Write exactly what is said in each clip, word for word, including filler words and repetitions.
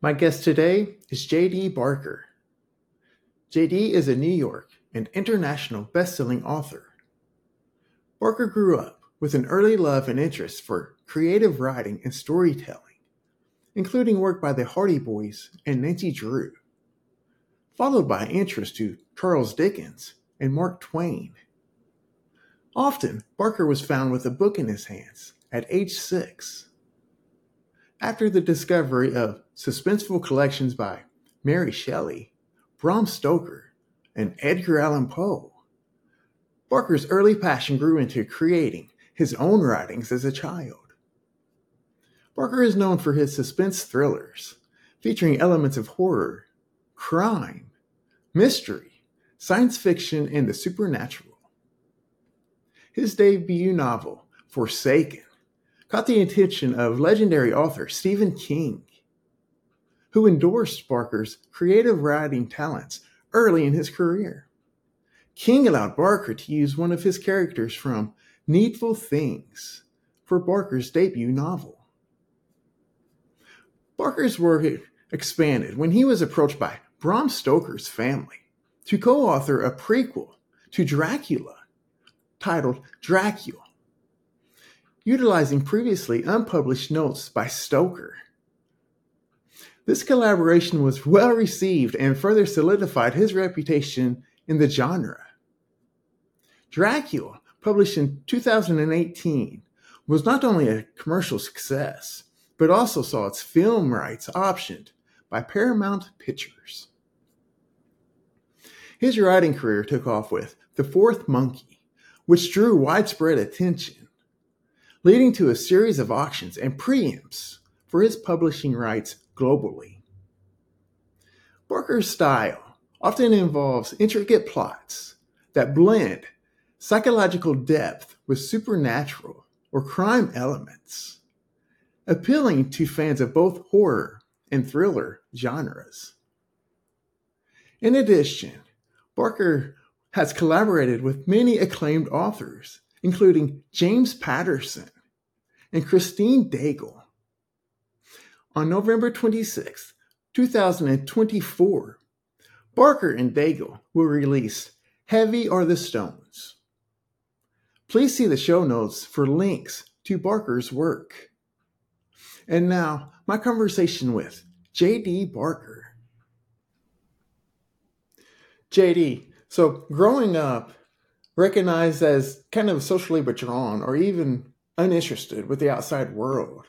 My guest today is J D. Barker. J D is a New York and international best-selling author. Barker grew up with an early love and interest for creative writing and storytelling, including work by the Hardy Boys and Nancy Drew, followed by interest to Charles Dickens and Mark Twain. Often, Barker was found with a book in his hands at age six. After the discovery of suspenseful collections by Mary Shelley, Bram Stoker, and Edgar Allan Poe, Barker's early passion grew into creating his own writings as a child. Barker is known for his suspense thrillers, featuring elements of horror, crime, mystery, science fiction, and the supernatural. His debut novel, Forsaken, caught the attention of legendary author Stephen King, who endorsed Barker's creative writing talents early in his career. King allowed Barker to use one of his characters from Needful Things for Barker's debut novel. Barker's work expanded when he was approached by Bram Stoker's family to co-author a prequel to Dracula titled Dracula, utilizing previously unpublished notes by Stoker. This collaboration was well received and further solidified his reputation in the genre. Dracula, published in two thousand eighteen, was not only a commercial success, but also saw its film rights optioned by Paramount Pictures. His writing career took off with The Fourth Monkey, which drew widespread attention, leading to a series of auctions and preempts for his publishing rights globally. Barker's style often involves intricate plots that blend psychological depth with supernatural or crime elements, appealing to fans of both horror and thriller genres. In addition, Barker has collaborated with many acclaimed authors, including James Patterson and Christine Daigle. On November twenty-sixth, twenty twenty-four, Barker and Daigle will release Heavy Are the Stones. Please see the show notes for links to Barker's work. And now, my conversation with J D. Barker. J D, so growing up, recognized as kind of socially withdrawn or even uninterested with the outside world,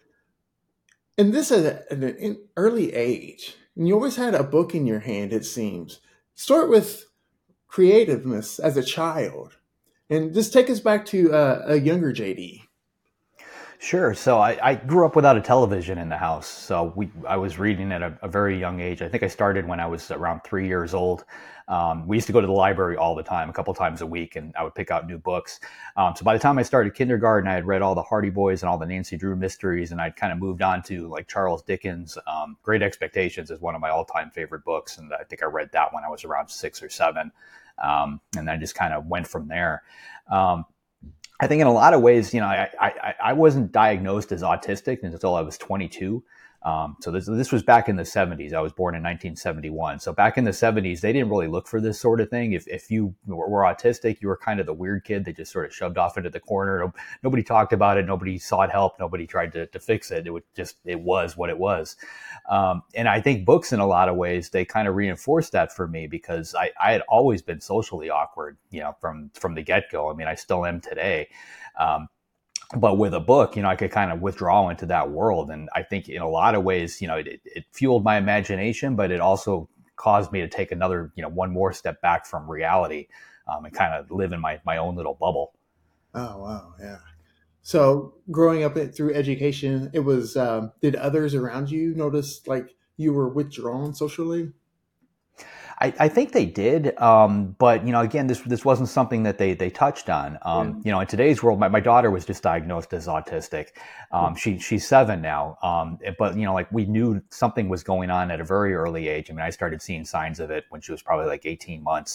and this at an early age, and you always had a book in your hand, it seems. Start with creativeness as a child, and just take us back to uh, a younger J D. Sure. So I, I grew up without a television in the house. So we, I was reading at a, a very young age. I think I started when I was around three years old. Um, we used to go to the library all the time, a couple times a week, and I would pick out new books. Um, so by the time I started kindergarten, I had read all the Hardy Boys and all the Nancy Drew mysteries, and I'd kind of moved on to like Charles Dickens. Um, Great Expectations is one of my all-time favorite books, and I think I read that when I was around six or seven. Um, and I just kind of went from there. Um, I think in a lot of ways, you know, I, I, I wasn't diagnosed as autistic until I was twenty-two. Um, so this, this was back in the seventies. I was born in nineteen seventy-one. So back in the seventies, they didn't really look for this sort of thing. If if you were, were autistic, you were kind of the weird kid they just sort of shoved off into the corner. Nobody talked about it. Nobody sought help. Nobody tried to, to fix it. It was just, it was what it was. Um, and I think books in a lot of ways, they kind of reinforced that for me because I, I had always been socially awkward, you know, from, from the get-go. I mean, I still am today. Um, But with a book, you know, I could kind of withdraw into that world. And I think in a lot of ways, you know, it, it fueled my imagination, but it also caused me to take another, you know, one more step back from reality um, and kind of live in my, my own little bubble. Oh, wow. Yeah. So growing up through education, it was, um, did others around you notice like you were withdrawn socially? I, I think they did, um, but you know, again, this this wasn't something that they they touched on. Um, Yeah. You know, in today's world, my, my daughter was just diagnosed as autistic. Um, she she's seven now, um, but you know, like we knew something was going on at a very early age. I mean, I started seeing signs of it when she was probably like eighteen months.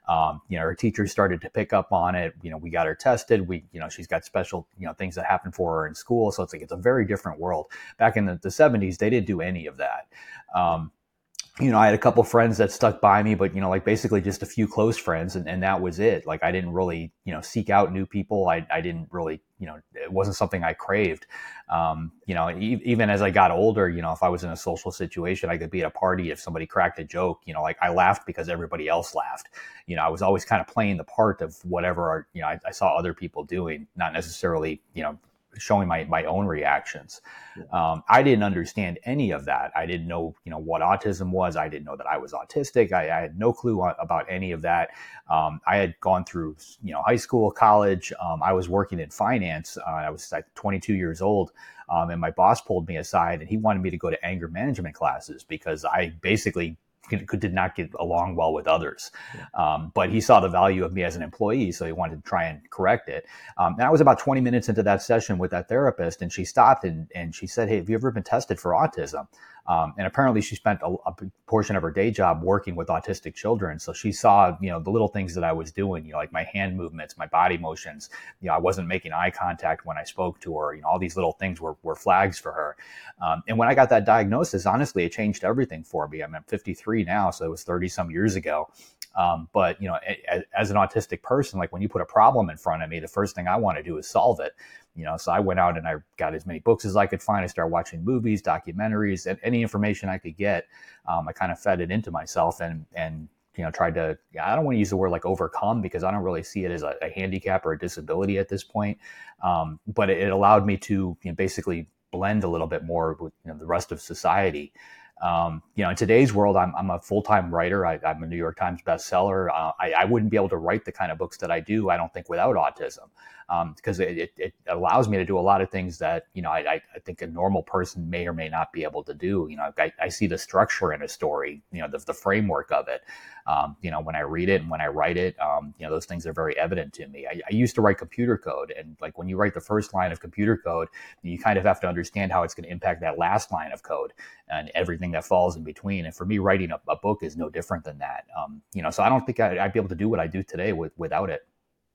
Um, you know, her teachers started to pick up on it. You know, we got her tested. We, you know, she's got special, you know, things that happen for her in school. So it's like, it's a very different world. Back in the, the seventies, they didn't do any of that. Um, you know, I had a couple friends that stuck by me, but, you know, like basically just a few close friends, and, and that was it. Like I didn't really, you know, seek out new people. I, I didn't really, you know, it wasn't something I craved. Um, you know, e- even as I got older, you know, if I was in a social situation, I could be at a party. If somebody cracked a joke, you know, like I laughed because everybody else laughed. You know, I was always kind of playing the part of whatever, you know, I, I saw other people doing, not necessarily, you know, showing my, my own reactions. Um, I didn't understand any of that. I didn't know, you know, what autism was. I didn't know that I was autistic. I, I had no clue on, about any of that. Um, I had gone through, you know, high school, college. Um, I was working in finance. Uh, I was like twenty-two years old. Um, and my boss pulled me aside and he wanted me to go to anger management classes because I basically could, did not get along well with others. Um, but he saw the value of me as an employee, so he wanted to try and correct it. Um, and I was about twenty minutes into that session with that therapist, and she stopped and, and she said, "Hey, have you ever been tested for autism?" Um, and apparently she spent a, a portion of her day job working with autistic children. So she saw, you know, the little things that I was doing, you know, like my hand movements, my body motions, you know, I wasn't making eye contact when I spoke to her, you know, all these little things were, were flags for her. Um, and when I got that diagnosis, honestly, it changed everything for me. I mean, I'm fifty-three now, so it was thirty some years ago. Um, but, you know, as, as an autistic person, like when you put a problem in front of me, the first thing I want to do is solve it. You know, so I went out and I got as many books as I could find. I started watching movies, documentaries, and any information I could get. Um, I kind of fed it into myself and, and, you know, tried to, I don't want to use the word like overcome because I don't really see it as a, a handicap or a disability at this point. Um, but it, it allowed me to, you know, basically blend a little bit more with, you know, the rest of society. Um, you know, in today's world, I'm, I'm a full-time writer. I, I'm a New York Times bestseller. Uh, I, I wouldn't be able to write the kind of books that I do, I don't think, without autism, um, because it, it, it allows me to do a lot of things that, you know, I, I think a normal person may or may not be able to do. You know, I, I see the structure in a story, you know, the, the framework of it. Um, you know, when I read it and when I write it, um, you know, those things are very evident to me. I, I used to write computer code, and like when you write the first line of computer code, you kind of have to understand how it's going to impact that last line of code and everything that falls in between. And for me, writing a, a book is no different than that. Um, you know, so I don't think I, I'd be able to do what I do today with, without it.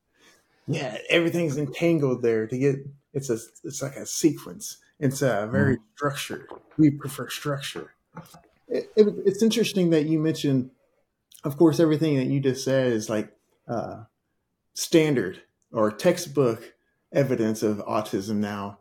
Yeah, everything's entangled there to get. It's a. It's like a sequence. It's a very Mm-hmm. structured. We prefer structure. It, it, it's interesting that you mentioned. Of course, everything that you just said is like uh, standard or textbook evidence of autism now.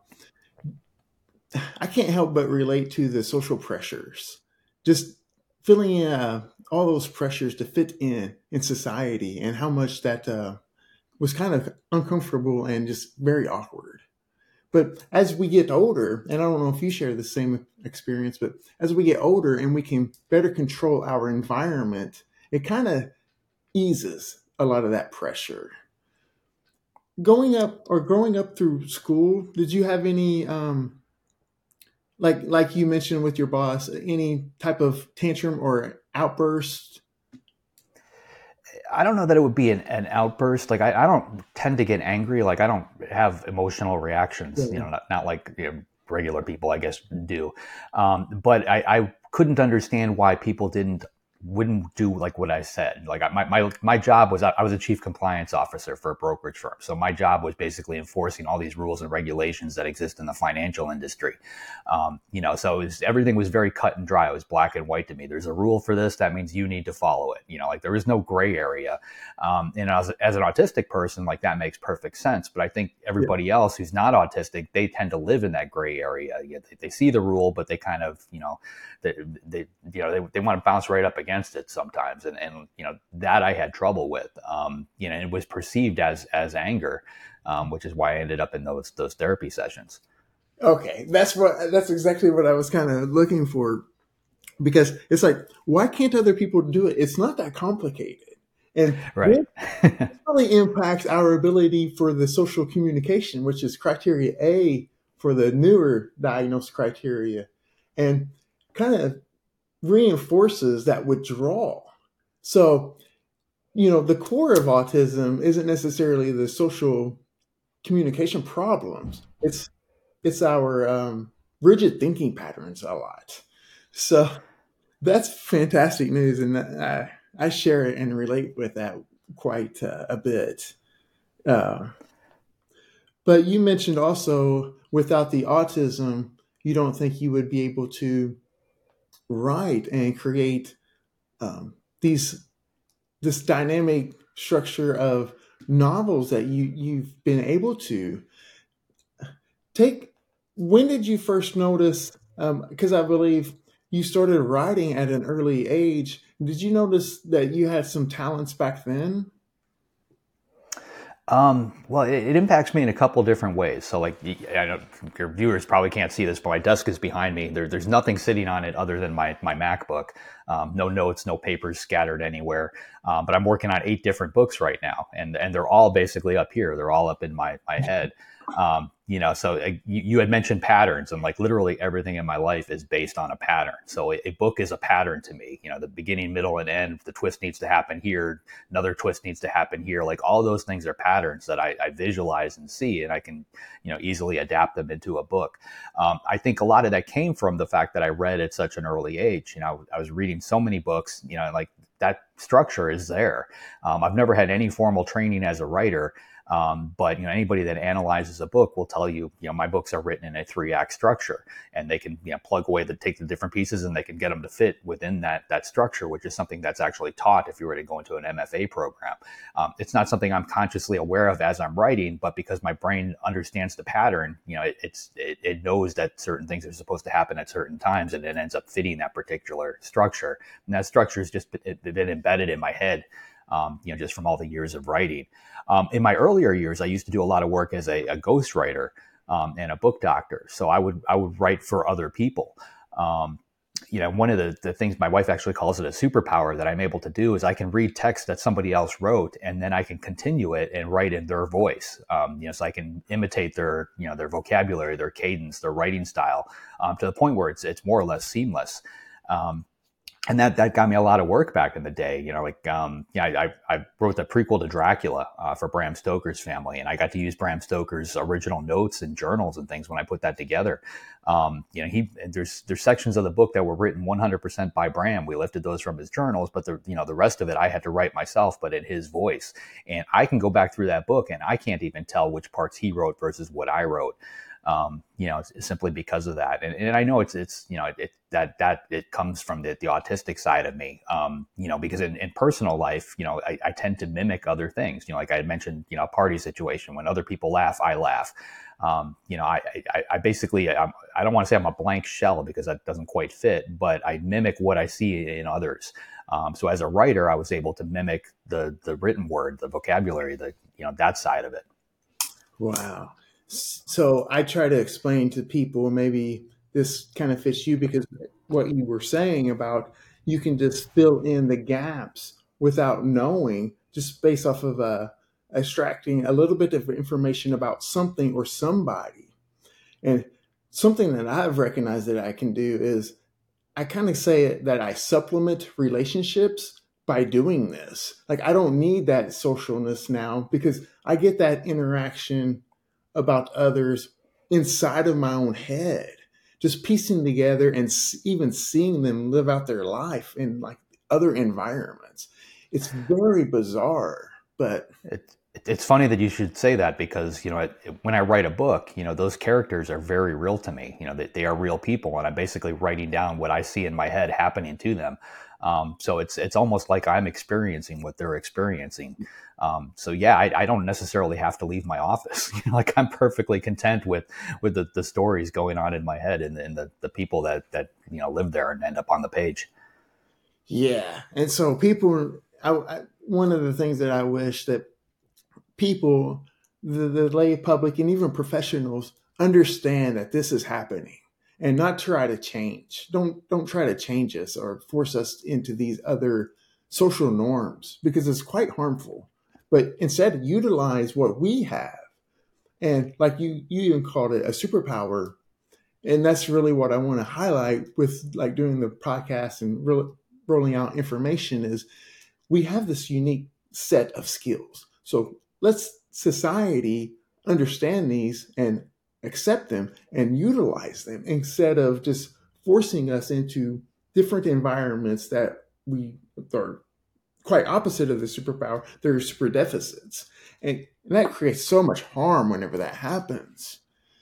I can't help but relate to the social pressures. Just feeling uh, all those pressures to fit in in society and how much that uh, was kind of uncomfortable and just very awkward. But as we get older, and I don't know if you share the same experience, but as we get older and we can better control our environment, it kind of eases a lot of that pressure. Going up or growing up through school, did you have any um, like like you mentioned with your boss, any type of tantrum or outburst? I don't know that it would be an, an outburst. Like I, I don't tend to get angry. Like I don't have emotional reactions, you Yeah. know, not, not like, you know, regular people, I guess, do. Um, but I, I couldn't understand why people didn't wouldn't do like what I said. Like I, my, my, my job was, I was a chief compliance officer for a brokerage firm. So my job was basically enforcing all these rules and regulations that exist in the financial industry. Um, you know, so it was, everything was very cut and dry. It was black and white to me. There's a rule for this. That means you need to follow it. You know, like there is no gray area. Um, and as, as an autistic person, like that makes perfect sense. But I think Yeah. everybody else who's not autistic, they tend to live in that gray area. Yeah, they, they see the rule, but they kind of, you know, they, they you know, they, they want to bounce right up against it sometimes. And, and, you know, that I had trouble with, um, you know, it was perceived as, as anger, um, which is why I ended up in those, those therapy sessions. Okay, that's what that's exactly what I was kind of looking for, because it's like, why can't other people do it? It's not that complicated, and Right. this really impacts our ability for the social communication, which is criteria A for the newer diagnosed criteria, and kind of reinforces that withdrawal. So, you know, the core of autism isn't necessarily the social communication problems. It's it's our um, rigid thinking patterns a lot. So that's fantastic news, and I, I share it and relate with that quite uh, a bit. Uh, but you mentioned also without the autism, you don't think you would be able to write and create um, these this dynamic structure of novels that you you've been able to take. When did you first notice? Because I believe you started writing at an early age. Did you notice that you had some talents back then? Um, well, it, it impacts me in a couple different ways. So, like, I know your viewers probably can't see this, but my desk is behind me. There, there's nothing sitting on it other than my my MacBook. Um, no notes, no papers scattered anywhere. Um, but I'm working on eight different books right now, and and they're all basically up here. They're all up in my my head. Um, you know, so uh, you, you had mentioned patterns, and like literally everything in my life is based on a pattern. So a, a book is a pattern to me. You know, the beginning, middle, and end. The twist needs to happen here. Another twist needs to happen here. Like all those things are patterns that I, I visualize and see, and I can, you know, easily adapt them into a book. Um, I think a lot of that came from the fact that I read at such an early age. You know, I was reading so many books. You know, like that structure is there. Um, I've never had any formal training as a writer. Um, but you know, anybody that analyzes a book will tell you, you know, my books are written in a three act structure, and they can, you know, plug away the take the different pieces, and they can get them to fit within that that structure, which is something that's actually taught if you were to go into an M F A program. Um, it's not something I'm consciously aware of as I'm writing, but because my brain understands the pattern, you know, it, it's it, it knows that certain things are supposed to happen at certain times, and it ends up fitting that particular structure. And that structure has just been, been embedded in my head. Um, you know, just from all the years of writing. Um, in my earlier years, I used to do a lot of work as a, a ghostwriter um, and a book doctor. So I would I would write for other people. Um, you know, one of the, the things my wife actually calls it a superpower that I'm able to do is I can read text that somebody else wrote, and then I can continue it and write in their voice. Um, you know, so I can imitate their you know their vocabulary, their cadence, their writing style um, to the point where it's it's more or less seamless. Um, And that, that got me a lot of work back in the day. You know, like, um, yeah, I, I wrote the prequel to Dracula uh, for Bram Stoker's family, and I got to use Bram Stoker's original notes and journals and things when I put that together. Um, you know, he, there's, there's sections of the book that were written one hundred percent by Bram. We lifted those from his journals, but the, you know, the rest of it I had to write myself, but in his voice. And I can go back through that book and I can't even tell which parts he wrote versus what I wrote. Um, you know, simply because of that. And, and I know it's, it's, you know, it, that, that it comes from the, the autistic side of me, um, you know, because in, in personal life, you know, I, I tend to mimic other things, you know, like I had mentioned, you know, a party situation, when other people laugh, I laugh. Um, you know, I, I, I basically, I'm, I don't want to say I'm a blank shell because that doesn't quite fit, but I mimic what I see in others. Um, so as a writer, I was able to mimic the, the written word, the vocabulary, the, you know, that side of it. Wow. So I try to explain to people, maybe this kind of fits you, because what you were saying about you can just fill in the gaps without knowing, just based off of uh, extracting a little bit of information about something or somebody. And something that I've recognized that I can do is I kind of say that I supplement relationships by doing this. Like, I don't need that socialness now because I get that interaction about others inside of my own head, just piecing together and even seeing them live out their life in like other environments. It's very bizarre, but It, it's funny that you should say that because, you know, it, when I write a book, you know, those characters are very real to me. You know, they, they are real people, and I'm basically writing down what I see in my head happening to them. Um, so it's it's almost like I'm experiencing what they're experiencing. Um, so yeah, I, I don't necessarily have to leave my office. You know, like I'm perfectly content with with the, the stories going on in my head and, and the, the people that that you know live there and end up on the page. yeah. And so people, I, I, one of the things that I wish that people, the, the lay public and even professionals understand that this is happening and not try to change. Don't don't try to change us or force us into these other social norms because it's quite harmful. But instead, utilize what we have. And like you, you even called it a superpower. And that's really what I want to highlight with like doing the podcast and really rolling out information is we have this unique set of skills. So let's society understand these and accept them and utilize them instead of just forcing us into different environments that we are quite opposite of the superpower. They're super deficits. And, and that creates so much harm whenever that happens.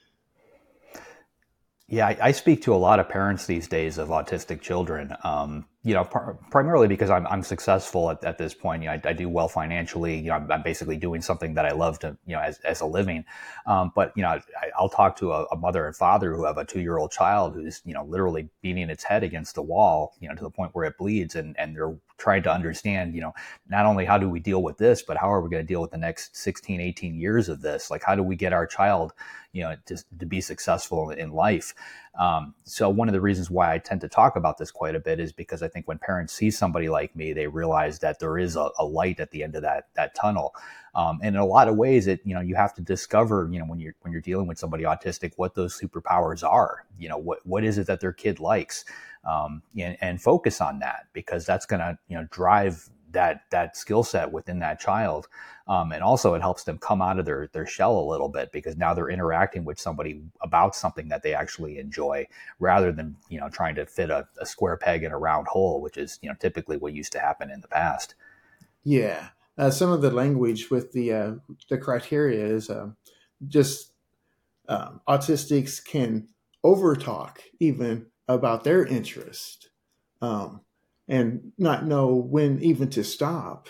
Yeah, I, I speak to a lot of parents these days of autistic children. Um, you know, par- primarily because I'm I'm successful at, at this point. You know, I, I do well financially. You know, I'm, I'm basically doing something that I love to, you know, as as a living. Um, but you know, I, I'll talk to a, a mother and father who have a two year old child who's, you know, literally beating its head against the wall, you know, to the point where it bleeds, and and they're trying to understand, you know, not only how do we deal with this, but how are we going to deal with the next sixteen, eighteen years of this? Like, how do we get our child, you know, to, to be successful in life? Um, so one of the reasons why I tend to talk about this quite a bit is because I think when parents see somebody like me, they realize that there is a, a light at the end of that that tunnel. Um, and in a lot of ways, it you know you have to discover, you know, when you're when you're dealing with somebody autistic, what those superpowers are. You know, what what is it that their kid likes, um, and, and focus on that, because that's going to, you know, drive that that skill set within that child. Um, and also it helps them come out of their their shell a little bit, because now they're interacting with somebody about something that they actually enjoy, rather than, you know, trying to fit a, a square peg in a round hole, which is, you know, typically what used to happen in the past. Yeah. Uh, some of the language with the uh, the criteria is um, just um, autistics can overtalk even about their interest, um, and not know when even to stop.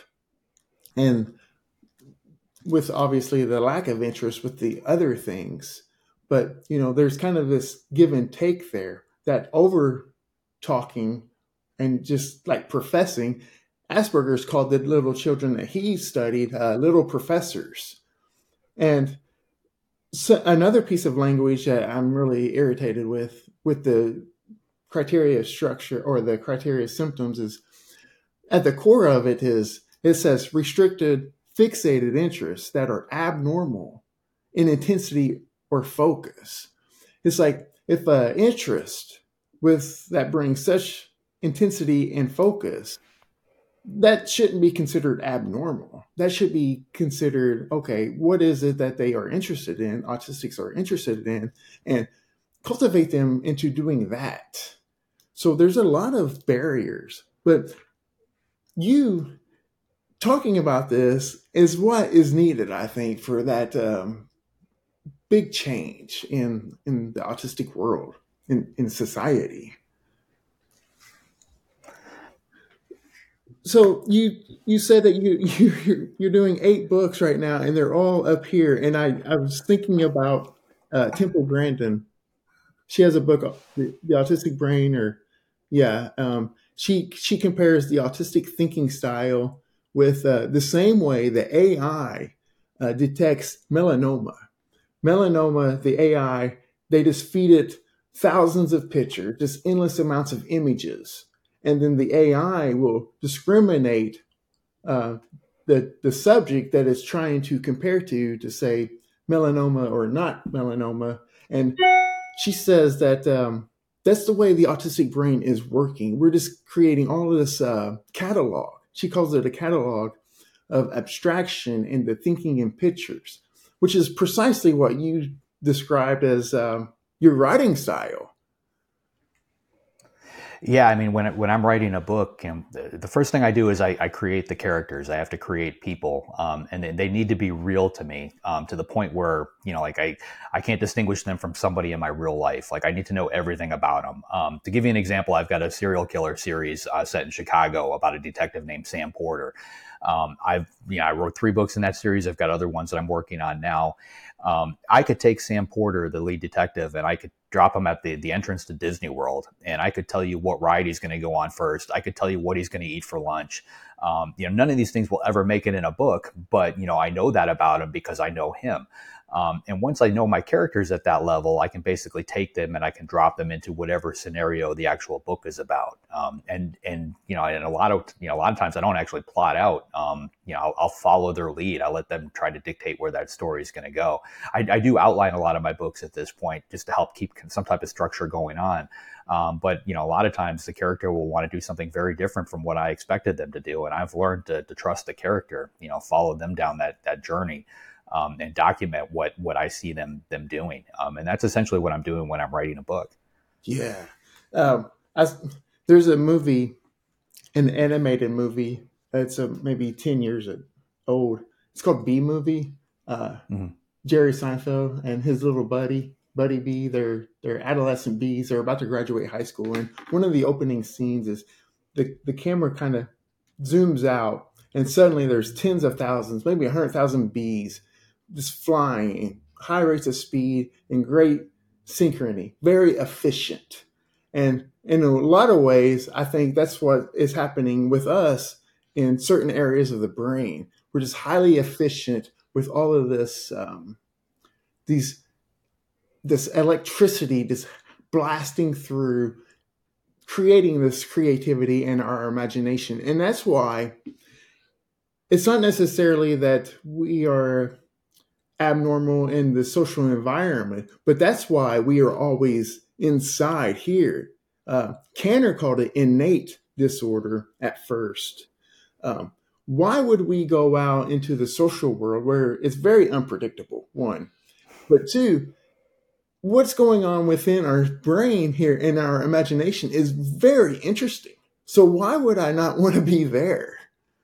And with obviously the lack of interest with the other things, but you know, there's kind of this give and take there. That over talking and just like professing, Asperger's called the little children that he studied uh, little professors. And so another piece of language that I'm really irritated with, with the criteria structure or the criteria symptoms, is at the core of it is it says restricted fixated interests that are abnormal in intensity or focus. It's like if an interest with that brings such intensity and focus, that shouldn't be considered abnormal. That should be considered, okay, what is it that they are interested in, autistics are interested in, and cultivate them into doing that. So there's a lot of barriers, but you talking about this is what is needed, I think, for that um, big change in in the autistic world, in, in society. So you you said that you you you're doing eight books right now, and they're all up here. And I I was thinking about uh, Temple Grandin. She has a book, the, the Autistic Brain, or yeah. Um, she she compares the autistic thinking style with uh, the same way the A I uh, detects melanoma. Melanoma, the A I, they just feed it thousands of pictures, just endless amounts of images, and then the A I will discriminate uh, the the subject that it's trying to compare to to say melanoma or not melanoma. And she says that um, that's the way the autistic brain is working. We're just creating all of this uh, catalog. She calls it a catalog of abstraction in the thinking in pictures, which is precisely what you described as um, your writing style. Yeah, I mean, when when I'm writing a book, you know, the, the first thing I do is I, I create the characters. I have to create people, um, and they, they need to be real to me, um, to the point where, you know, like I I can't distinguish them from somebody in my real life. Like, I need to know everything about them. Um, to give you an example, I've got a serial killer series uh, set in Chicago about a detective named Sam Porter. Um, I've you know I wrote three books in that series. I've got other ones that I'm working on now. Um, I could take Sam Porter, the lead detective, and I could drop him at the, the entrance to Disney World, and I could tell you what ride he's going to go on first. I could tell you what he's going to eat for lunch. Um, you know, none of these things will ever make it in a book, but, you know, I know that about him because I know him. Um, and once I know my characters at that level, I can basically take them and I can drop them into whatever scenario the actual book is about. Um, and, and, you know, and a lot of, you know, a lot of times I don't actually plot out, um, you know, I'll, I'll follow their lead. I'll let them try to dictate where that story is going to go. I, I do outline a lot of my books at this point just to help keep some type of structure going on. Um, but, you know, a lot of times the character will want to do something very different from what I expected them to do. And I've learned to, to trust the character, you know, follow them down that, that journey. Um, and document what what I see them them doing, um, and that's essentially what I'm doing when I'm writing a book. Yeah, um, I, there's a movie, an animated movie It's a maybe ten years old. It's called Bee Movie. Uh, Hmm. Jerry Seinfeld and his little buddy, Buddy Bee, they're they're adolescent bees. They're about to graduate high school, and one of the opening scenes is the the camera kind of zooms out, and suddenly there's tens of thousands, maybe a hundred thousand bees, just flying in high rates of speed in great synchrony, very efficient. And in a lot of ways, I think that's what is happening with us in certain areas of the brain. We're just highly efficient with all of this, um, these, this electricity, just blasting through, creating this creativity and our imagination. And that's why it's not necessarily that we are abnormal in the social environment, but that's why we are always inside here. Uh, Kanner called it innate disorder at first. Um, why would we go out into the social world where it's very unpredictable, one, but two, what's going on within our brain here in our imagination is very interesting. So why would I not want to be there?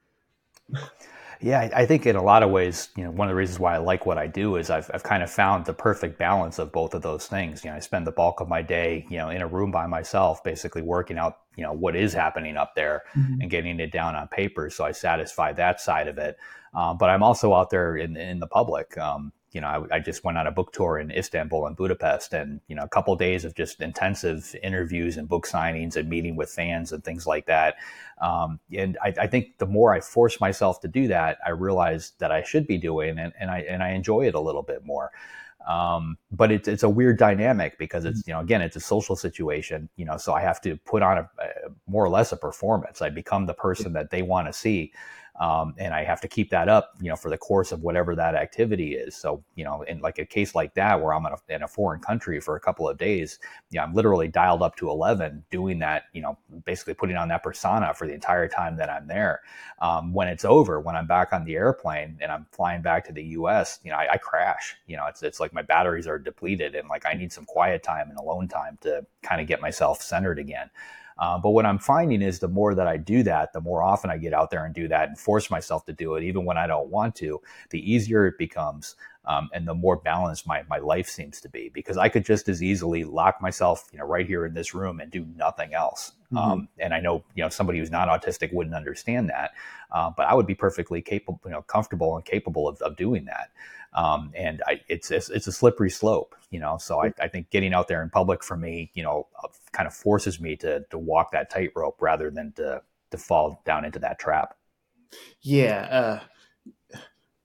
Yeah, I I think in a lot of ways, you know, one of the reasons why I like what I do is I've I've kind of found the perfect balance of both of those things. You know, I spend the bulk of my day, you know, in a room by myself, basically working out, you know, what is happening up there Mhm. and getting it down on paper. So I satisfy that side of it. Um, but I'm also out there in in the public. Um, you know, I, I just went on a book tour in Istanbul and Budapest, and you know, a couple of days of just intensive interviews and book signings and meeting with fans and things like that. Um, and I, I think the more I force myself to do that, I realize that I should be doing, and, and I and I enjoy it a little bit more. Um, but it's it's a weird dynamic because it's, you know, again, it's a social situation, you know, so I have to put on a, a more or less a performance. I become the person that they want to see. Um, and I have to keep that up, you know, for the course of whatever that activity is. So, you know, in like a case like that, where I'm in a, in a foreign country for a couple of days, yeah, I'm literally dialed up to eleven doing that, you know, basically putting on that persona for the entire time that I'm there. Um, when it's over, when I'm back on the airplane and I'm flying back to the U S, you know, I, I crash, you know, it's, it's like my batteries are depleted and like I need some quiet time and alone time to kind of get myself centered again. Uh, but what I'm finding is the more that I do that, the more often I get out there and do that and force myself to do it, even when I don't want to, the easier it becomes. Um, and the more balanced my, my life seems to be, because I could just as easily lock myself, you know, right here in this room and do nothing else. Mm-hmm. Um, and I know, you know, somebody who's not autistic wouldn't understand that, uh, but I would be perfectly capable, you know, comfortable and capable of, of doing that. Um, and I, it's, it's it's a slippery slope, you know. So I, I think getting out there in public for me, you know, uh, kind of forces me to to walk that tightrope rather than to to fall down into that trap. Yeah, uh,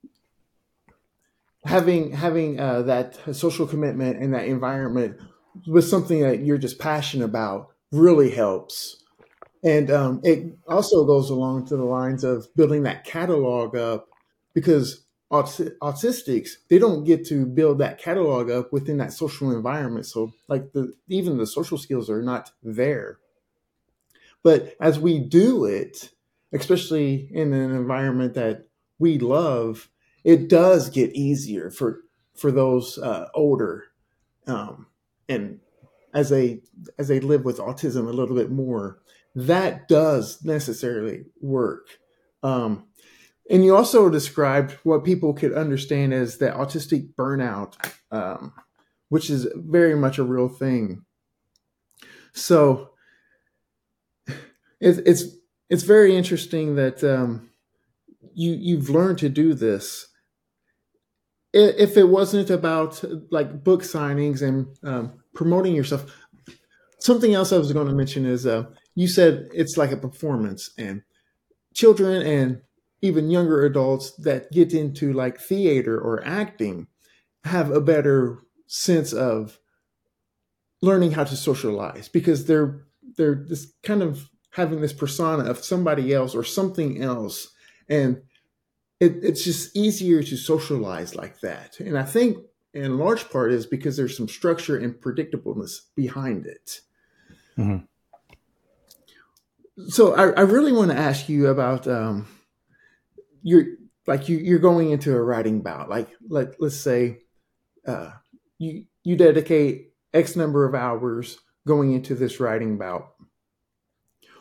having having uh, that social commitment and that environment with something that you're just passionate about really helps. And um, it also goes along to the lines of building that catalog up, because aut- autistics, they don't get to build that catalog up within that social environment. So like the even the social skills are not there. But as we do it, especially in an environment that we love, it does get easier for for those uh, older, um, and as they as they live with autism a little bit more. That does necessarily work. Um, and you also described what people could understand as the autistic burnout, um, which is very much a real thing. So it, it's it's very interesting that um, you you've learned to do this. If it wasn't about like book signings and um, promoting yourself, something else I was going to mention is uh, you said it's like a performance, and children and even younger adults that get into like theater or acting have a better sense of learning how to socialize, because they're they're just kind of having this persona of somebody else or something else, and it, it's just easier to socialize like that. And I think in large part is because there's some structure and predictableness behind it. Mm-hmm. So I, I really want to ask you about um, your like you you're going into a writing bout. Like let let's say uh, you you dedicate X number of hours going into this writing bout.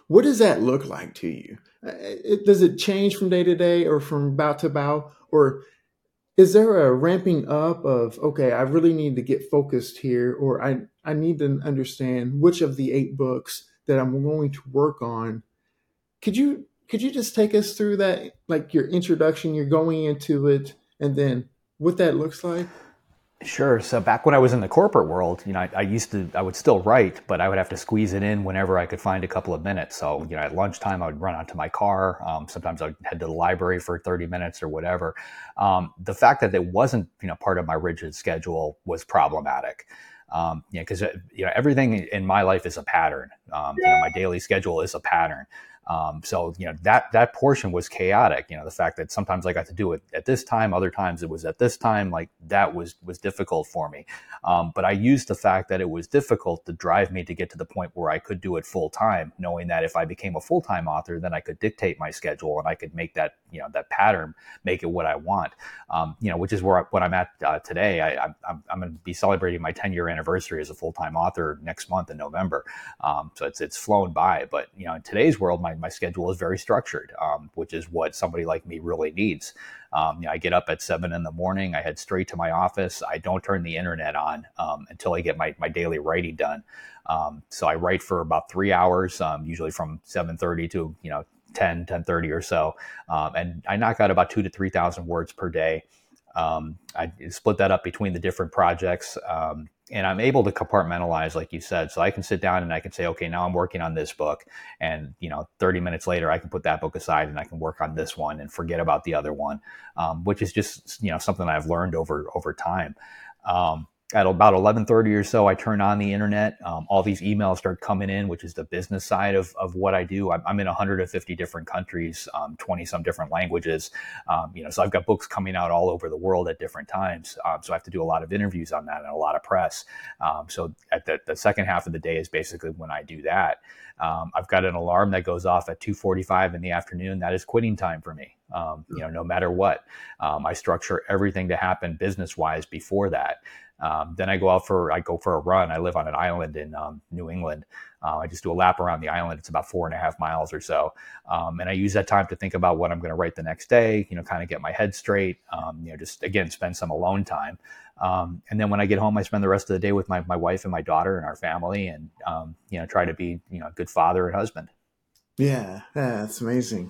What does that look like to you? Uh, it- does it change from day to day or from bout to bout? Or is there a ramping up of, okay, I really need to get focused here, or I, I need to understand which of the eight books that I'm going to work on? Could you could you just take us through that, like your introduction, you're going into it, and then what that looks like? Sure. So back when I was in the corporate world, you know, I, I used to, I would still write, but I would have to squeeze it in whenever I could find a couple of minutes. So, you know, at lunchtime, I would run out to my car. Um, sometimes I would head to the library for thirty minutes or whatever. Um, the fact that it wasn't, you know, part of my rigid schedule was problematic. Um, you know, because, you know, everything in my life is a pattern. Um, you know, my daily schedule is a pattern. Um, so, you know, that, that portion was chaotic. You know, the fact that sometimes I got to do it at this time, other times it was at this time, like that was, was difficult for me. Um, but I used the fact that it was difficult to drive me to get to the point where I could do it full time, knowing that if I became a full-time author, then I could dictate my schedule and I could make that, you know, that pattern, make it what I want. Um, you know, which is where I, what I'm at uh, today. I, I'm, I'm going to be celebrating my ten year anniversary as a full-time author next month in November. Um, so it's, it's flown by, but you know, in today's world, my my schedule is very structured, um, which is what somebody like me really needs. Um, you know, I get up at seven in the morning. I head straight to my office. I don't turn the internet on um, until I get my, my daily writing done. Um, so I write for about three hours, um, usually from seven thirty to, you know, ten, ten thirty or so. Um, and I knock out about two to three thousand words per day. Um, I split that up between the different projects. Um, and I'm able to compartmentalize, like you said, so I can sit down and I can say, okay, now I'm working on this book. And, you know, thirty minutes later, I can put that book aside and I can work on this one and forget about the other one, um, which is just, you know, something I've learned over, over time. Um, at about eleven thirty or so, I turn on the internet. Um, all these emails start coming in, which is the business side of, of what I do. I'm, I'm in one hundred fifty different countries, um, twenty some different languages. Um, you know, so I've got books coming out all over the world at different times. Um, so I have to do a lot of interviews on that and a lot of press. Um, so at the, the second half of the day is basically when I do that. Um, I've got an alarm that goes off at two forty-five in the afternoon. That is quitting time for me. Um, you know, no matter what, um, I structure everything to happen business wise before that. Um, then I go out for, I go for a run. I live on an island in um, New England. Uh, I just do a lap around the island. It's about four and a half miles or so. Um, and I use that time to think about what I'm going to write the next day, you know, kind of get my head straight, um, you know, just again, spend some alone time. Um, and then when I get home, I spend the rest of the day with my, my wife and my daughter and our family and, um, you know, try to be, you know, a good father and husband. Yeah, yeah, that's amazing.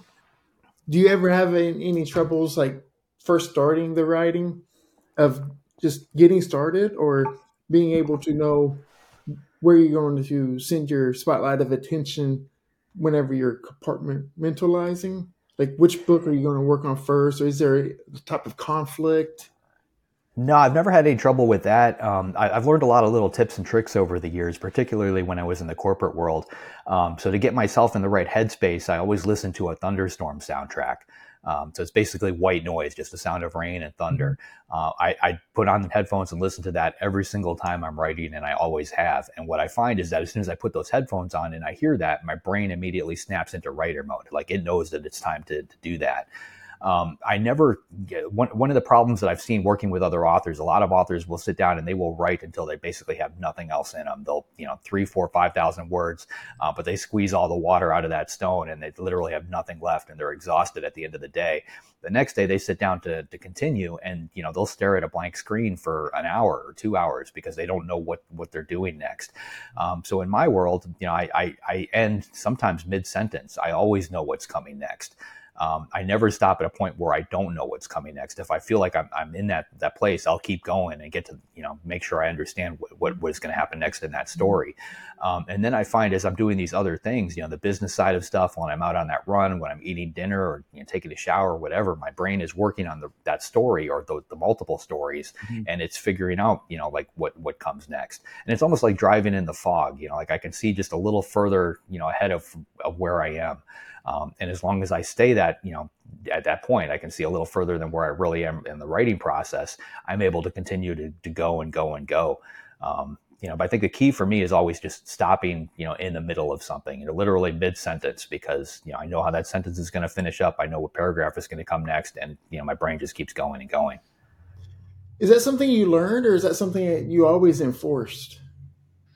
Do you ever have any, any troubles like first starting the writing, of just getting started, or being able to know where you're going to send your spotlight of attention whenever you're compartmentalizing? Like, which book are you going to work on first, or is there a type of conflict? No, I've never had any trouble with that. Um, I, I've learned a lot of little tips and tricks over the years, particularly when I was in the corporate world. Um, so to get myself in the right headspace, I always listen to a thunderstorm soundtrack. Um, so it's basically white noise, just the sound of rain and thunder. Uh, I, I put on the headphones and listen to that every single time I'm writing, and I always have. And what I find is that as soon as I put those headphones on and I hear that, my brain immediately snaps into writer mode. Like it knows that it's time to, to do that. Um, I never, one, one of the problems that I've seen working with other authors, a lot of authors will sit down and they will write until they basically have nothing else in them. They'll, you know, three, four, five thousand words, uh, but they squeeze all the water out of that stone and they literally have nothing left and they're exhausted at the end of the day. The next day they sit down to, to continue and, you know, they'll stare at a blank screen for an hour or two hours because they don't know what, what they're doing next. Um, so in my world, you know, I, I, I end sometimes mid sentence. I always know what's coming next. Um, I never stop at a point where I don't know what's coming next. If I feel like I'm, I'm in that, that place, I'll keep going and get to, you know, make sure I understand what, what, what is going to happen next in that story. Um, and then I find as I'm doing these other things, you know, the business side of stuff, when I'm out on that run, when I'm eating dinner or, you know, taking a shower or whatever, my brain is working on the, that story or the, the multiple stories, mm-hmm. and it's figuring out, you know, like what, what comes next. And it's almost like driving in the fog, you know, like I can see just a little further, you know, ahead of, of where I am. Um, and as long as I stay that, you know, at that point, I can see a little further than where I really am in the writing process. I'm able to continue to, to go and go and go. Um, you know, but I think the key for me is always just stopping, you know, in the middle of something, you know, literally mid sentence, because, you know, I know how that sentence is going to finish up. I know what paragraph is going to come next. And, you know, my brain just keeps going and going. Is that something you learned, or is that something that you always enforced?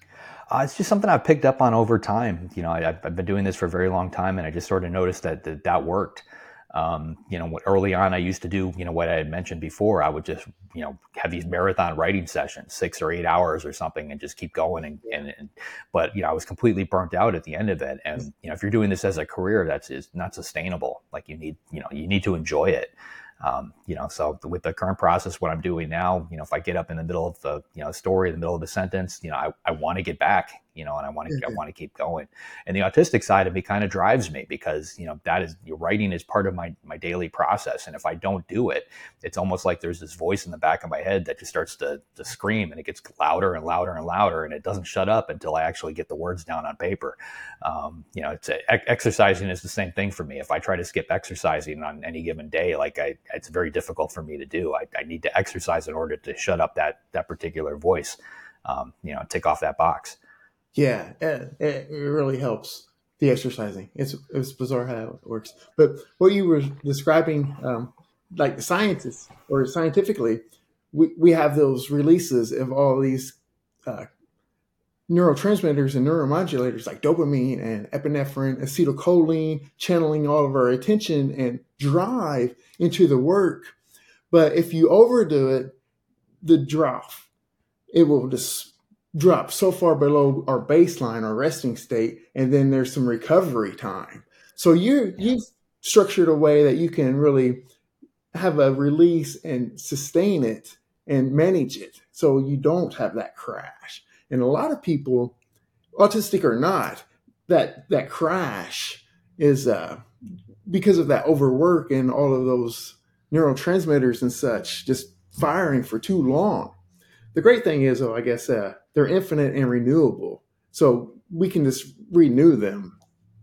Uh, it's just something I've picked up on over time. You know, I, I've been doing this for a very long time, and I just sort of noticed that that, that worked. Um, you know, early on, I used to do, you know, what I had mentioned before. I would just, you know, have these marathon writing sessions, six or eight hours or something, and just keep going. And, and, and but you know, I was completely burnt out at the end of it. And you know, if you're doing this as a career, that's is not sustainable. Like you need, you know, you need to enjoy it. Um, you know, so with the current process, what I'm doing now, you know, if I get up in the middle of the, you know, story, in the middle of a sentence, you know, I, I want to get back, you know, and I want to, I want to keep going. And the autistic side of me kind of drives me because, you know, that is, your writing is part of my, my daily process. And if I don't do it, it's almost like there's this voice in the back of my head that just starts to, to scream, and it gets louder and louder and louder. And it doesn't shut up until I actually get the words down on paper. Um, you know, it's a, exercising is the same thing for me. If I try to skip exercising on any given day, like I, it's very difficult for me to do. I, I need to exercise in order to shut up that, that particular voice, um, you know, tick off that box. Yeah, it, it really helps, the exercising. It's it's bizarre how it works. But what you were describing, um, like the scientists or scientifically, we, we have those releases of all these uh, neurotransmitters and neuromodulators like dopamine and epinephrine, acetylcholine, channeling all of our attention and drive into the work. But if you overdo it, the drop, it will just drop so far below our baseline, our resting state, and then there's some recovery time. So you Yeah. you've structured a way that you can really have a release and sustain it and manage it so you don't have that crash. And a lot of people, autistic or not, that that crash is uh, because of that overwork and all of those neurotransmitters and such just firing for too long. The great thing is, though, I guess uh, they're infinite and renewable, so we can just renew them.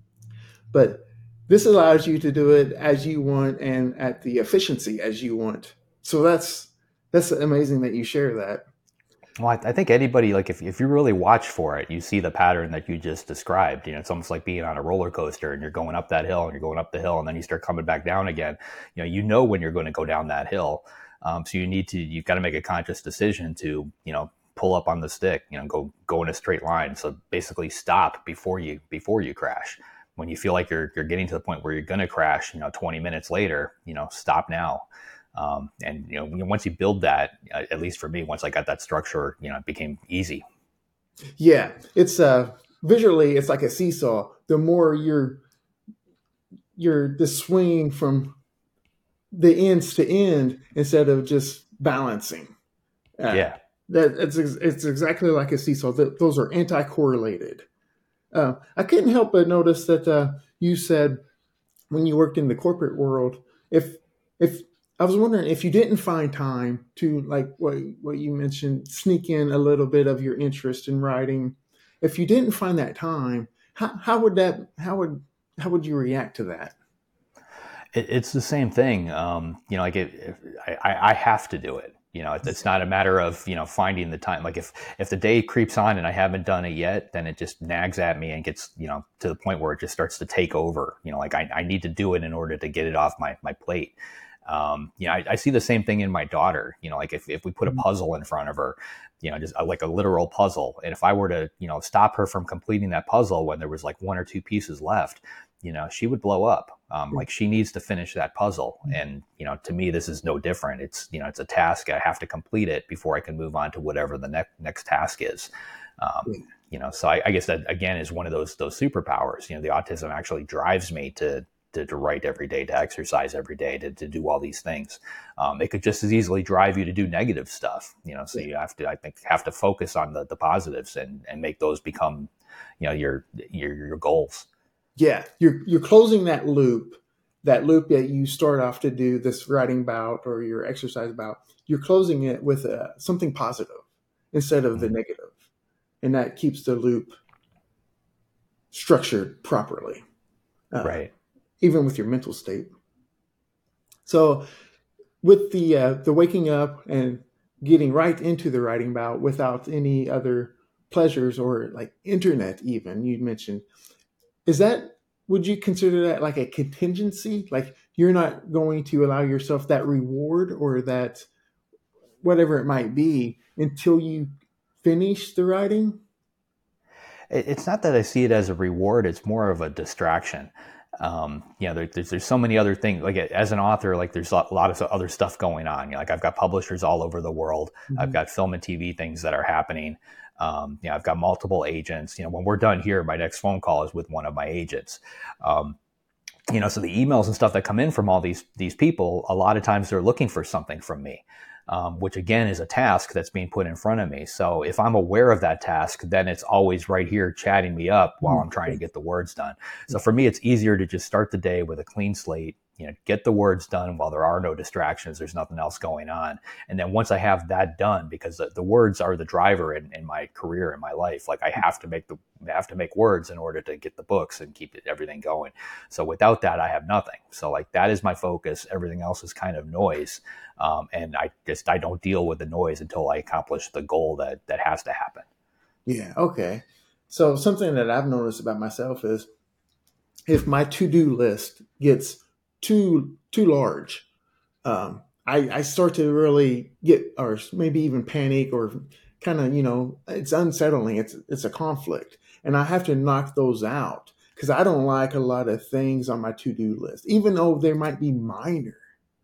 But this allows you to do it as you want and at the efficiency as you want. So that's that's amazing that you share that. Well, I, I think anybody, like if, if you really watch for it, you see the pattern that you just described. You know, it's almost like being on a roller coaster and you're going up that hill and you're going up the hill and then you start coming back down again. You know, you know when you're going to go down that hill. Um, so you need to, you've got to make a conscious decision to, you know, pull up on the stick, you know, go, go in a straight line. So basically stop before you, before you crash. When you feel like you're, you're getting to the point where you're going to crash, you know, twenty minutes later, you know, stop now. Um, and, you know, once you build that, uh, at least for me, once I got that structure, you know, it became easy. Yeah, it's uh, visually, it's like a seesaw. The more you're, you're just swinging from the ends to end instead of just balancing. Uh, Yeah. That it's it's exactly like a seesaw. That those are anti-correlated. Uh, I couldn't help but notice that uh, you said when you worked in the corporate world, if if I was wondering if you didn't find time to, like what what you mentioned, sneak in a little bit of your interest in writing. If you didn't find that time, how how would that how would how would you react to that? It, it's the same thing. Um, you know, like it, if, I, I have to do it. You know, it's not a matter of, you know, finding the time. Like if, if the day creeps on and I haven't done it yet, then it just nags at me and gets, you know, to the point where it just starts to take over. You know, like I, I need to do it in order to get it off my, my plate. Um, you know, I, I see the same thing in my daughter. You know, like if, if we put a puzzle in front of her, you know, just a, like a literal puzzle. And if I were to, you know, stop her from completing that puzzle when there was like one or two pieces left, you know, she would blow up. Um, like she needs to finish that puzzle. And, you know, to me, this is no different. It's, you know, it's a task. I have to complete it before I can move on to whatever the next, next task is. Um, you know, so I, I guess that again is one of those, those superpowers. You know, the autism actually drives me to, to, to write every day, to exercise every day, to, to do all these things. Um, it could just as easily drive you to do negative stuff, you know, so you have to, I think, have to focus on the, the positives and, and make those become, you know, your, your, your goals. Yeah, you're you're closing that loop, that loop that you start off to do this writing bout or your exercise bout. You're closing it with uh, something positive instead of the negative, and that keeps the loop structured properly, uh, Right. even with your mental state. So, with the uh, the waking up and getting right into the writing bout without any other pleasures or like internet, even you mentioned. Is that, would you consider that like a contingency? Like you're not going to allow yourself that reward or that whatever it might be until you finish the writing? It, it's not that I see it as a reward. It's more of a distraction. Um, you know, there, there's, there's so many other things, like as an author, like there's a lot of other stuff going on. You know, like I've got publishers all over the world. I've Mm-hmm. got film and T V things that are happening. Um, you know, I've got multiple agents. You know, when we're done here, my next phone call is with one of my agents. Um, you know, so the emails and stuff that come in from all these these people, a lot of times they're looking for something from me, um, which again is a task that's being put in front of me. So if I'm aware of that task, then it's always right here chatting me up while I'm trying to get the words done. So for me, it's easier to just start the day with a clean slate, you know, get the words done while there are no distractions. There's nothing else going on. And then once I have that done, because the, the words are the driver in, in my career, in my life, like I have to make the, I have to make words in order to get the books and keep it, everything going. So without that, I have nothing. So like that is my focus. Everything else is kind of noise. Um, and I just, I don't deal with the noise until I accomplish the goal that, that has to happen. Yeah. Okay. So something that I've noticed about myself is if my to-do list gets too too large, um, I, I start to really get, or maybe even panic, or kind of, you know, it's unsettling. It's it's a conflict, and I have to knock those out because I don't like a lot of things on my to-do list, even though they might be minor.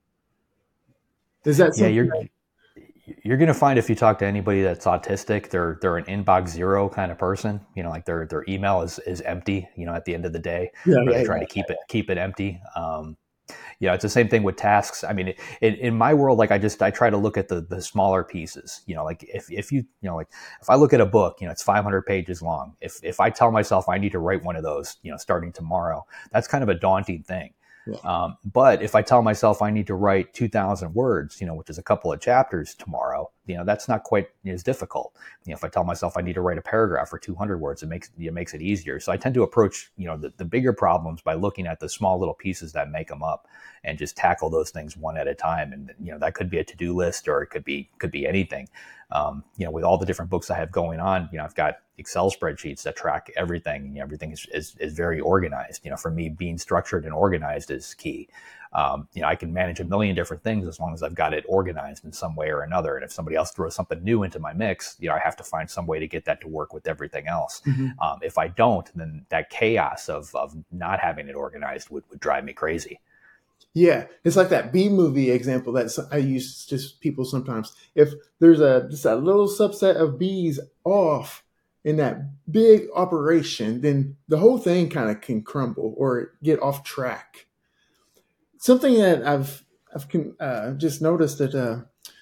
Is that Yeah, something? you're you're going to find if you talk to anybody that's autistic, they're they're an inbox zero kind of person. You know, like their their email is is empty. You know, at the end of the day, Yeah, or yeah, they're trying to keep it keep it empty. Um, you know, it's the same thing with tasks. I mean, it, it, in my world, like I just I try to look at the the smaller pieces. You know, like if if you you know like if I look at a book, you know, it's five hundred pages long. If if I tell myself I need to write one of those, you know, starting tomorrow, that's kind of a daunting thing. yeah, Um, but if I tell myself I need to write two thousand words, you know, which is a couple of chapters tomorrow, you know, that's not quite as difficult. You know, if I tell myself I need to write a paragraph for two hundred words, it makes, it makes it easier. So I tend to approach, you know, the, the bigger problems by looking at the small little pieces that make them up and just tackle those things one at a time. And, you know, that could be a to-do list, or it could be, could be anything. Um, you know, with all the different books I have going on, you know, I've got Excel spreadsheets that track everything. You know, everything is, is, is very organized. You know, for me, being structured and organized is key. Um, you know, I can manage a million different things as long as I've got it organized in some way or another. And if somebody else throws something new into my mix, you know, I have to find some way to get that to work with everything else. hmm Um, if I don't, then that chaos of, of not having it organized would, would drive me crazy. yeah. It's like that B movie example that s- I use just people sometimes. If there's a just a little subset of bees off in that big operation, then the whole thing kind of can crumble or get off track. Something that I've I've con- uh, just noticed that uh,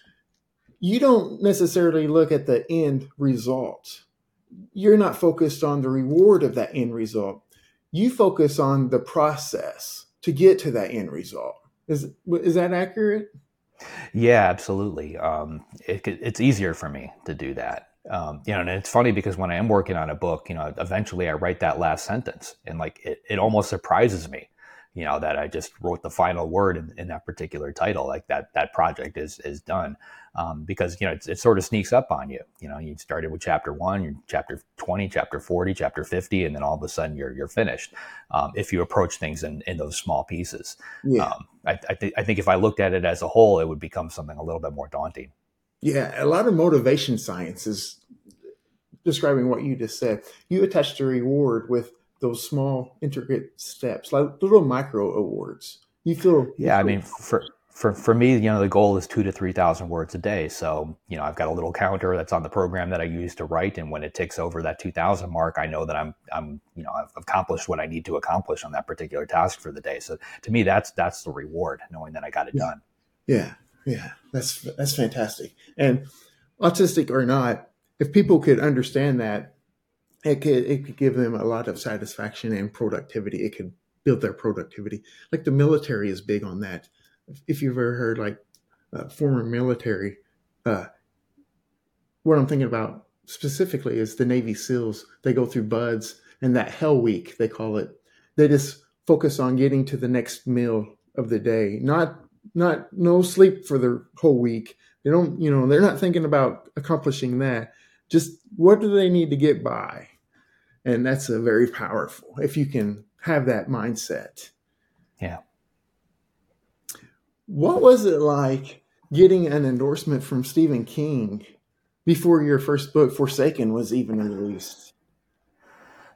you don't necessarily look at the end result. You're not focused on the reward of that end result. You focus on the process to get to that end result. Is is that accurate? Yeah, absolutely. Um, it, it's easier for me to do that. Um, you know, and it's funny because when I am working on a book, you know, eventually I write that last sentence, and like it, it almost surprises me, you know, that I just wrote the final word in, in that particular title, like that that project is is done, um, because you know it's, it sort of sneaks up on you. You know, you started with chapter one, you're chapter twenty, chapter forty, chapter fifty, and then all of a sudden you're you're finished. Um, if you approach things in in those small pieces. Yeah. Um, I, I, th- I think if I looked at it as a whole, it would become something a little bit more daunting. Yeah. A lot of motivation science is describing what you just said. You attach the reward with those small, intricate steps, like little micro awards. You feel, you Yeah, I feel, mean, for for for me, you know, the goal is two to three thousand words a day. So, you know, I've got a little counter that's on the program that I use to write, and when it ticks over that two thousand mark, I know that I'm I'm you know I've accomplished what I need to accomplish on that particular task for the day. So, to me, that's that's the reward, knowing that I got it yeah, done. yeah, yeah. That's that's fantastic. And autistic or not, if people could understand that, it could it could give them a lot of satisfaction and productivity. It could build their productivity. Like the military is big on that. If you've ever heard like uh, former military, uh, what I'm thinking about specifically is the Navy SEALs. They go through buds and that Hell Week they call it. They just focus on getting to the next meal of the day. Not not no sleep for the whole week. They don't, you know, they're not thinking about accomplishing that. Just what do they need to get by? And that's a very powerful if you can have that mindset. Yeah. What was it like getting an endorsement from Stephen King before your first book, Forsaken, was even released?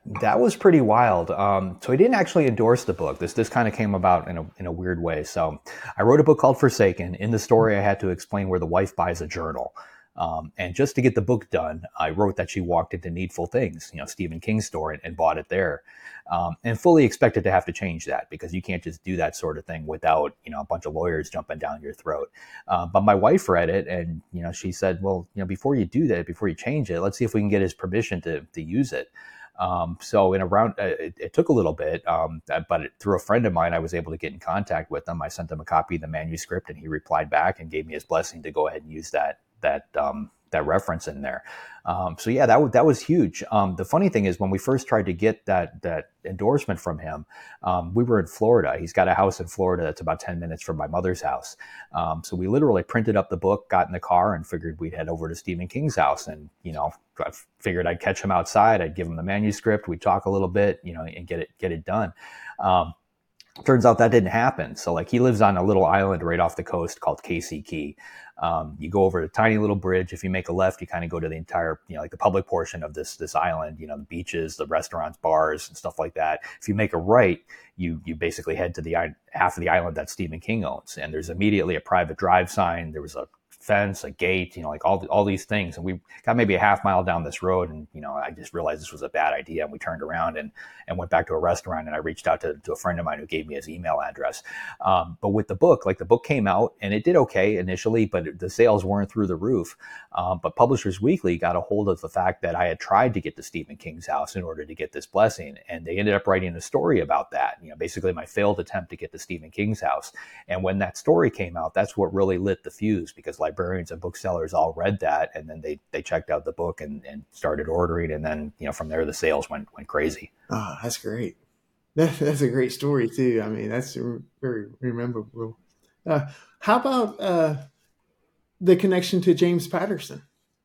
That was pretty wild. Um, so he didn't actually endorse the book. This this kind of came about in a in a weird way. So I wrote a book called Forsaken. In the story, I had to explain where the wife buys a journal. Um, and just to get the book done, I wrote that she walked into Needful Things, you know, Stephen King's store, and, and bought it there, um, and fully expected to have to change that because you can't just do that sort of thing without, you know, a bunch of lawyers jumping down your throat. Uh, but my wife read it, and you know, she said, "Well, you know, before you do that, before you change it, let's see if we can get his permission to to use it." Um, so in a round, uh, it, it took a little bit, um, but it, through a friend of mine, I was able to get in contact with him. I sent him a copy of the manuscript, and he replied back and gave me his blessing to go ahead and use that that um, that reference in there. Um, so yeah, that w- that was huge. Um, the funny thing is, when we first tried to get that that endorsement from him, um, we were in Florida. He's got a house in Florida that's about ten minutes from my mother's house. Um, so we literally printed up the book, got in the car, and figured we'd head over to Stephen King's house, and you know. I figured I'd catch him outside. I'd give him the manuscript. We'd talk a little bit, you know, and get it get it done. Um, turns out that didn't happen. So like he lives on a little island right off the coast called Casey Key. Um, you go over a tiny little bridge. If you make a left, you kind of go to the entire, you know, like the public portion of this this island. You know, the beaches, the restaurants, bars, and stuff like that. If you make a right, you you basically head to the half of the island that Stephen King owns, and there's immediately a private drive sign. There was a fence, a gate, you know, like all all these things. And we got maybe a half mile down this road, and you know, I just realized this was a bad idea, and we turned around and and went back to a restaurant. And I reached out to, to a friend of mine who gave me his email address. Um, but with the book, like the book came out and it did okay initially, but the sales weren't through the roof. Um, but Publishers Weekly got a hold of the fact that I had tried to get to Stephen King's house in order to get this blessing, and they ended up writing a story about that. You know, basically my failed attempt to get to Stephen King's house. And when that story came out, that's what really lit the fuse, because librarians and booksellers all read that, and then they they checked out the book and, and started ordering, and then you know from there the sales went went crazy. Oh, that's great. That, that's a great story too. I mean, that's very rememberable. Uh, how about uh, the connection to James Patterson?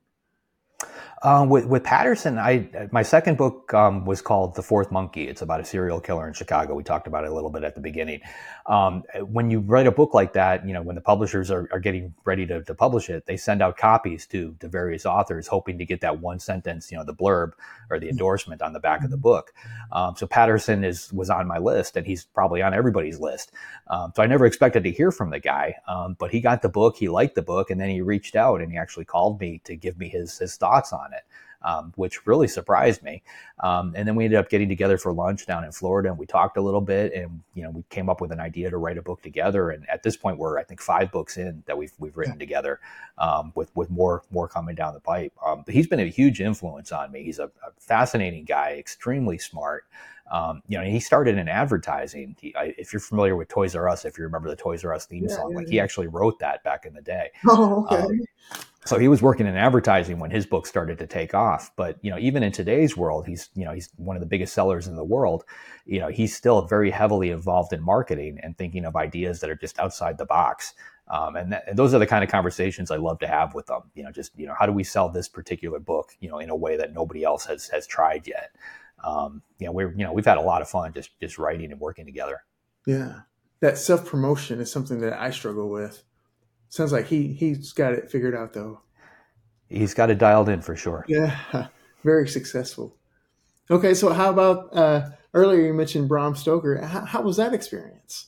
Um, with, with Patterson, I my second book um, was called The Fourth Monkey. It's about a serial killer in Chicago. We talked about it a little bit at the beginning. Um, when you write a book like that, you know, when the publishers are, are getting ready to, to publish it, they send out copies to to various authors, hoping to get that one sentence, you know, the blurb or the endorsement on the back of the book. Um, so Patterson is was on my list, and he's probably on everybody's list. Um, so I never expected to hear from the guy, um, but he got the book, he liked the book, and then he reached out and he actually called me to give me his his thoughts on it. Um, which really surprised me. Um, and then we ended up getting together for lunch down in Florida, and we talked a little bit, and you know we came up with an idea to write a book together. And at this point, we're I think five books in that we've we've written together, um, with with more more coming down the pipe. Um, but he's been a huge influence on me. He's a, a fascinating guy, extremely smart. Um, you know, he started in advertising. He, I, if you're familiar with Toys R Us, if you remember the Toys R Us theme yeah, song, yeah, like yeah. he actually wrote that back in the day. Oh, okay. Um, so he was working in advertising when his book started to take off. But, you know, even in today's world, he's, you know, he's one of the biggest sellers in the world. You know, he's still very heavily involved in marketing and thinking of ideas that are just outside the box. Um, and, that, and those are the kind of conversations I love to have with them. You know, just, you know, how do we sell this particular book, you know, in a way that nobody else has, has tried yet? Um, you know, we're, you know, we've had a lot of fun just, just writing and working together. Yeah. That self-promotion is something that I struggle with. Sounds like he, he's got it figured out, though. He's got it dialed in for sure. Yeah, very successful. Okay, so how about uh, earlier you mentioned Bram Stoker. How, how was that experience?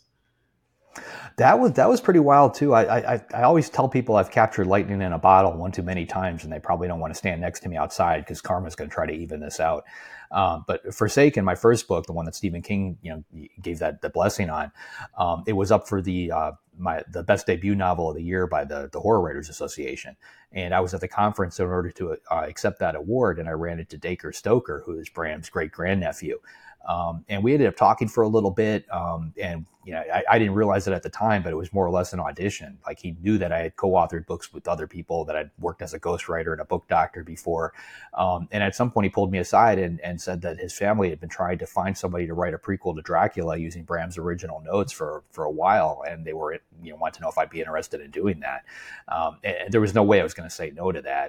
That was that was pretty wild too. I, I I always tell people I've captured lightning in a bottle one too many times, and they probably don't want to stand next to me outside because karma's going to try to even this out. Um, but Forsaken, my first book, the one that Stephen King, you know, gave that the blessing on, um, it was up for the uh, my the best debut novel of the year by the the Horror Writers Association, and I was at the conference in order to uh, accept that award, and I ran into Dacre Stoker, who is Bram's great grandnephew. Um, and we ended up talking for a little bit. Um, and, you know, I, I didn't realize it at the time, but it was more or less an audition. Like he knew that I had co-authored books with other people, that I'd worked as a ghostwriter and a book doctor before. Um, and at some point he pulled me aside and, and said that his family had been trying to find somebody to write a prequel to Dracula using Bram's original notes for, for a while. And they were, you know, wanted to know if I'd be interested in doing that. Um, and there was no way I was going to say no to that.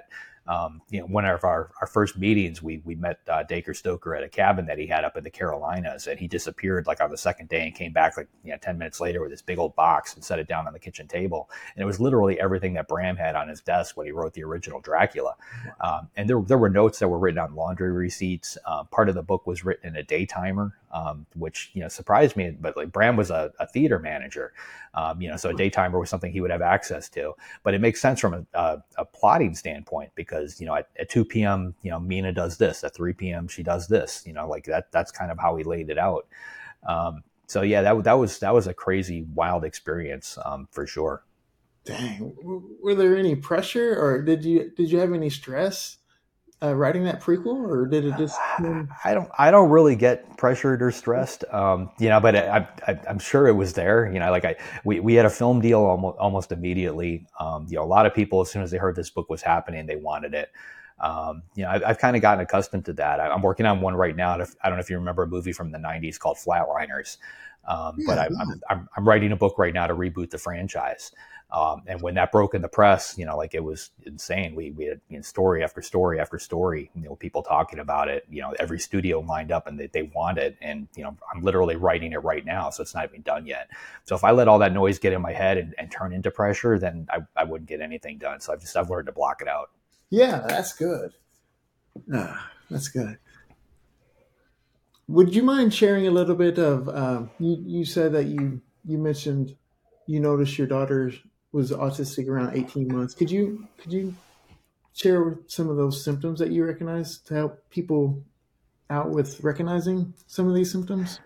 Um, you know, one of our, our first meetings, we we met uh, Dacre Stoker at a cabin that he had up in the Carolinas, and he disappeared like on the second day and came back like you know ten minutes later with this big old box and set it down on the kitchen table, and it was literally everything that Bram had on his desk when he wrote the original Dracula. Um, and there there were notes that were written on laundry receipts. Uh, part of the book was written in a daytimer, um, which you know surprised me. But like Bram was a, a theater manager, um, you know, so a daytimer was something he would have access to. But it makes sense from a, a, a plotting standpoint because you know at, at two p.m. you know Mina does this, at three p.m. she does this. You know, like that. That's kind of how he laid it out. Um, so yeah, that that was that was a crazy, wild experience um, for sure. Dang, were there any pressure, or did you did you have any stress uh, writing that prequel, or did it just? I don't, I don't really get pressured or stressed, um, you know, but I, I, I'm sure it was there, you know, like I, we, we had a film deal almost, almost immediately. Um, you know, a lot of people, as soon as they heard this book was happening, they wanted it. Um, you know, I've, I've kind of gotten accustomed to that. I'm working on one right now. I don't know if you remember a movie from the nineties called Flatliners. Um, Yeah, but I, I'm, I'm, I'm writing a book right now to reboot the franchise. Um, and when that broke in the press, you know, like it was insane. We, we had you know, story after story after story, you know, people talking about it, you know, every studio lined up and they, they want it. And, you know, I'm literally writing it right now. So it's not even done yet. So if I let all that noise get in my head and, and turn into pressure, then I, I wouldn't get anything done. So I've just, I've learned to block it out. yeah, that's good. Ah, that's good. Would you mind sharing a little bit of? Um, you you said that you you mentioned you noticed your daughter was autistic around eighteen months. Could you could you share some of those symptoms that you recognize to help people out with recognizing some of these symptoms?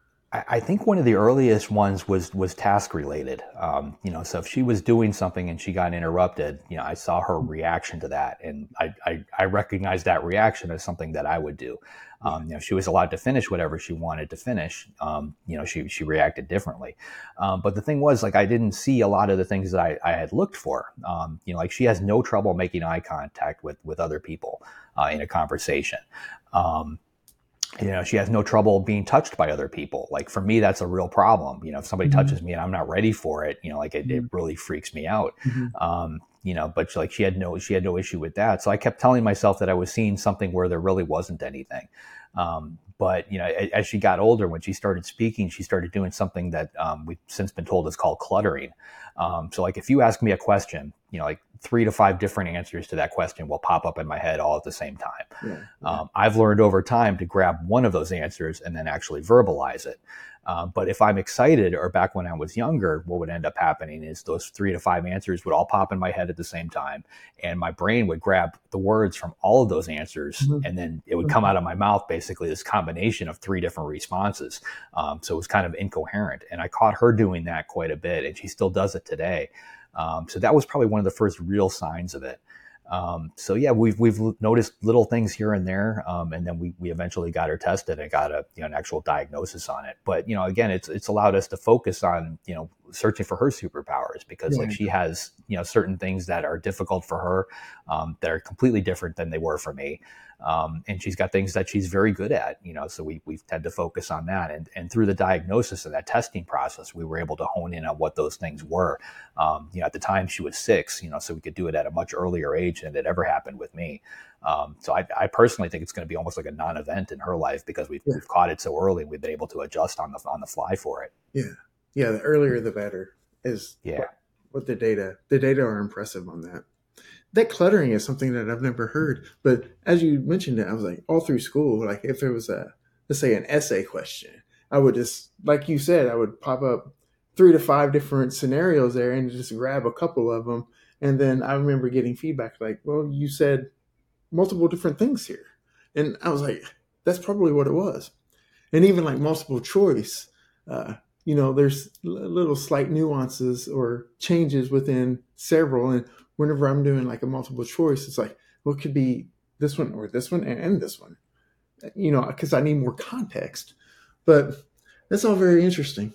I think one of the earliest ones was was task related. Um, you know, so if she was doing something and she got interrupted, you know, I saw her reaction to that, and I I, I recognized that reaction as something that I would do. Yeah. Um, you know, she was allowed to finish whatever she wanted to finish. Um, you know, she she reacted differently. Um, but the thing was, like, I didn't see a lot of the things that I, I had looked for. Um, you know, like she has no trouble making eye contact with with other people uh, in a conversation. Um, you know, she has no trouble being touched by other people. Like for me, that's a real problem. You know, if somebody Mhm. touches me and I'm not ready for it, you know, like it, it Mhm. really freaks me out. Mhm. Um, you know, but like she had no, she had no issue with that. So I kept telling myself that I was seeing something where there really wasn't anything. Um, but you know, as she got older, when she started speaking, she started doing something that um, we've since been told is called cluttering. Um, so like if you ask me a question, you know, like three to five different answers to that question will pop up in my head all at the same time. Yeah. Yeah. Um, I've learned over time to grab one of those answers and then actually verbalize it. Uh, but if I'm excited, or back when I was younger, what would end up happening is those three to five answers would all pop in my head at the same time. And my brain would grab the words from all of those answers. Mhm. And then it would come Mhm. out of my mouth, basically this combination of three different responses. Um, so it was kind of incoherent. And I caught her doing that quite a bit. And she still does it today. Um, so that was probably one of the first real signs of it. Um, so yeah, we've we've noticed little things here and there, um, and then we we eventually got her tested and got a you know an actual diagnosis on it. But you know, again, it's it's allowed us to focus on you know searching for her superpowers, because like Yeah. she has you know certain things that are difficult for her, um, that are completely different than they were for me. Um, and she's got things that she's very good at, you know, so we we tend to focus on that. And, and through the diagnosis and that testing process, we were able to hone in on what those things were. Um, you know, at the time she was six, you know, so we could do it at a much earlier age than it ever happened with me. Um, so I, I personally think it's going to be almost like a non-event in her life, because we've, Yeah. we've caught it so early. We've been able to adjust on the, on the fly for it. Yeah. Yeah. The earlier the better is Yeah. what, what the data. The data are impressive on that. That cluttering is something that I've never heard. But as you mentioned it, I was like, all through school, like if there was a, let's say an essay question, I would just, like you said, I would pop up three to five different scenarios there and just grab a couple of them. And then I remember getting feedback like, well, you said multiple different things here. And I was like, that's probably what it was. And even like multiple choice, uh, you know, there's little slight nuances or changes within several. And whenever I'm doing like a multiple choice, it's like, well, it could be this one or this one and, and this one, you know, because I need more context. But that's all very interesting.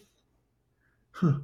Huh.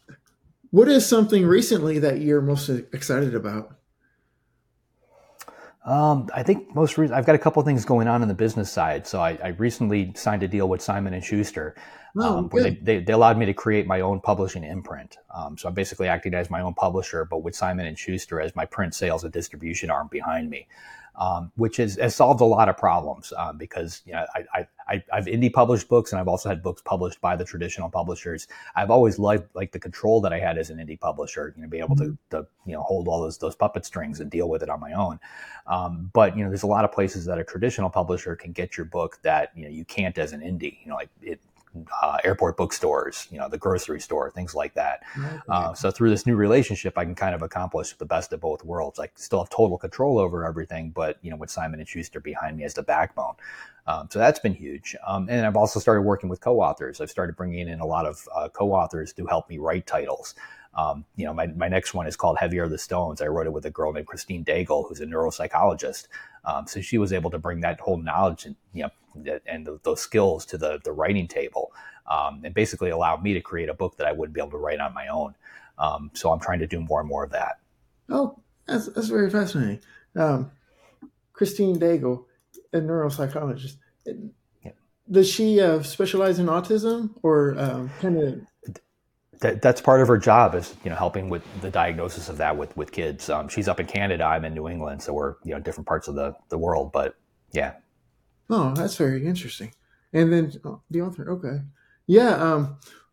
What is something recently that you're most excited about? Um, I think most re- I've got a couple things going on in the business side. So I, I recently signed a deal with Simon and Schuster, Oh, um, where they, good. they they allowed me to create my own publishing imprint. Um, so I'm basically acting as my own publisher, but with Simon and Schuster as my print sales and distribution arm behind me. Um, which has, has solved a lot of problems um, because you know I, I, I've indie published books and I've also had books published by the traditional publishers. I've always liked like the control that I had as an indie publisher, you know, being able to, Mhm. to you know hold all those those puppet strings and deal with it on my own. Um, but you know, there's a lot of places that a traditional publisher can get your book that you know you can't as an indie. You know, like it, uh, airport bookstores, you know, the grocery store, things like that. Okay. Uh, so through this new relationship, I can kind of accomplish the best of both worlds. I still have total control over everything, but you know, with Simon and Schuster behind me as the backbone. Um, so that's been huge. Um, and I've also started working with co-authors. I've started bringing in a lot of uh, co-authors to help me write titles. Um, you know, my, my next one is called Heavier the Stones. I wrote it with a girl named Christine Daigle, who's a neuropsychologist. Um, so she was able to bring that whole knowledge and, you know, and the, those skills to the, the writing table, um, and basically allow me to create a book that I wouldn't be able to write on my own. Um, so I'm trying to do more and more of that. Oh, that's that's very fascinating. Um, Christine Daigle, a neuropsychologist. Yeah. Does she uh, specialize in autism or um, kind of? That, that's part of her job is, you know, helping with the diagnosis of that with, with kids. Um, she's up in Canada. I'm in New England. So we're, you know, different parts of the, the world, but yeah. Oh, that's very interesting. And then oh, the author, okay, yeah. Um,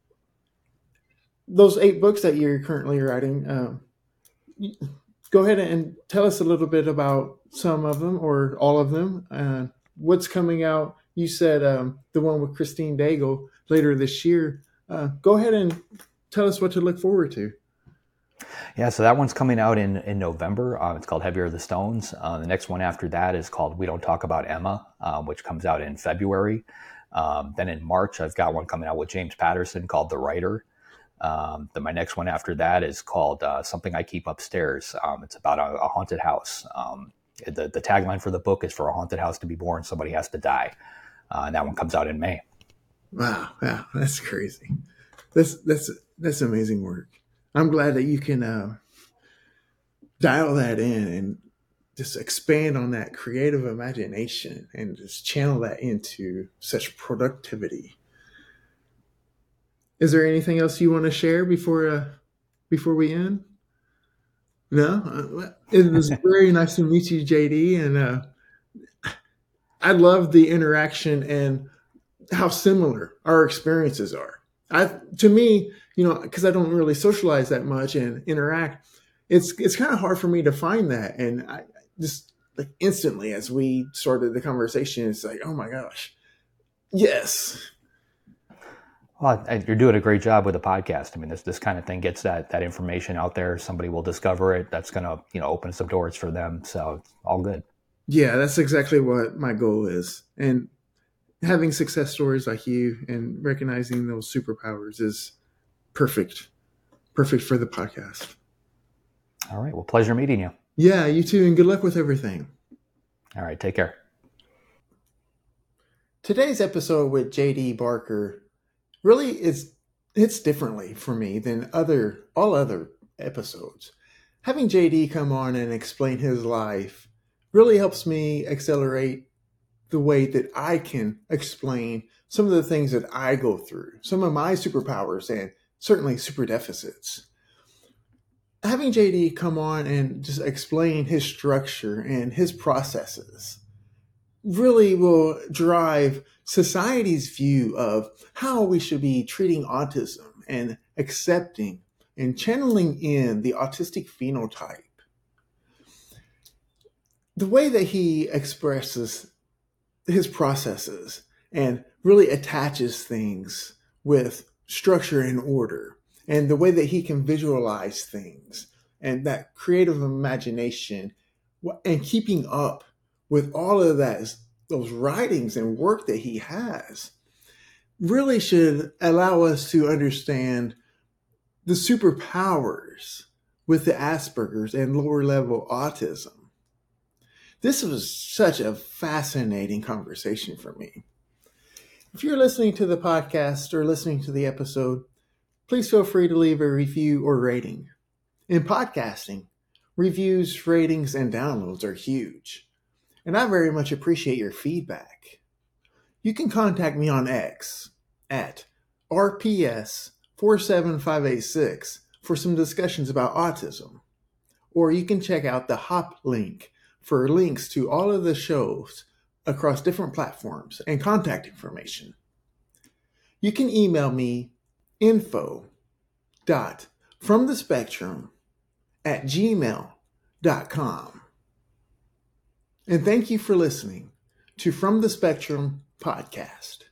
those eight books that you're currently writing. Um, go ahead and tell us a little bit about some of them or all of them. Uh, what's coming out? You said um, the one with Christine Daigle later this year. Uh, go ahead and tell us what to look forward to. Yeah, so that one's coming out in in November. Uh, it's called Heavier the Stones. Uh, the next one after that is called We Don't Talk About Emma, um, which comes out in February. Um, then in March, I've got one coming out with James Patterson called The Writer. Um, then my next one after that is called uh, Something I Keep Upstairs. Um, it's about a, a haunted house. Um, the, the tagline for the book is For a haunted house to be born, somebody has to die. Uh, and that one comes out in May. Wow, wow, that's crazy. That's that's that's amazing work. I'm glad that you can uh, dial that in and just expand on that creative imagination and just channel that into such productivity. Is there anything else you want to share before uh, before we end? No, uh, it was very nice to meet you, J D, and uh, I love the interaction and how similar our experiences are. I, to me, you know, because I don't really socialize that much and interact, it's it's kind of hard for me to find that. And I just like instantly as we started the conversation, it's like, oh my gosh, yes, Well, you're doing a great job with the podcast. I mean, this this kind of thing gets that that information out there. Somebody will discover it. That's going to you know open some doors for them. So it's all good. yeah, that's exactly what my goal is. And having success stories like you and recognizing those superpowers is perfect, perfect for the podcast. All right. Well, pleasure meeting you. Yeah, you too, and good luck with everything. All right. Take care. Today's episode with J D Barker really is hits differently for me than other all other episodes. Having J D come on and explain his life really helps me accelerate the way that I can explain some of the things that I go through, some of my superpowers and certainly super deficits. Having J D come on and just explain his structure and his processes really will drive society's view of how we should be treating autism and accepting and channeling in the autistic phenotype. The way that he expresses his processes and really attaches things with structure and order, and the way that he can visualize things and that creative imagination and keeping up with all of that, those writings and work that he has, really should allow us to understand the superpowers with the Asperger's and lower level autism. This was such a fascinating conversation for me. If you're listening to the podcast or listening to the episode, please feel free to leave a review or rating. In podcasting, Reviews, ratings, and downloads are huge, and I very much appreciate your feedback. You can contact me on X at R P S four seven five eight six for some discussions about autism, or you can check out the Hop link for links to all of the shows across different platforms and contact information. You can email me info dot from the spectrum at gmail dot com. And thank you for listening to From the Spectrum podcast.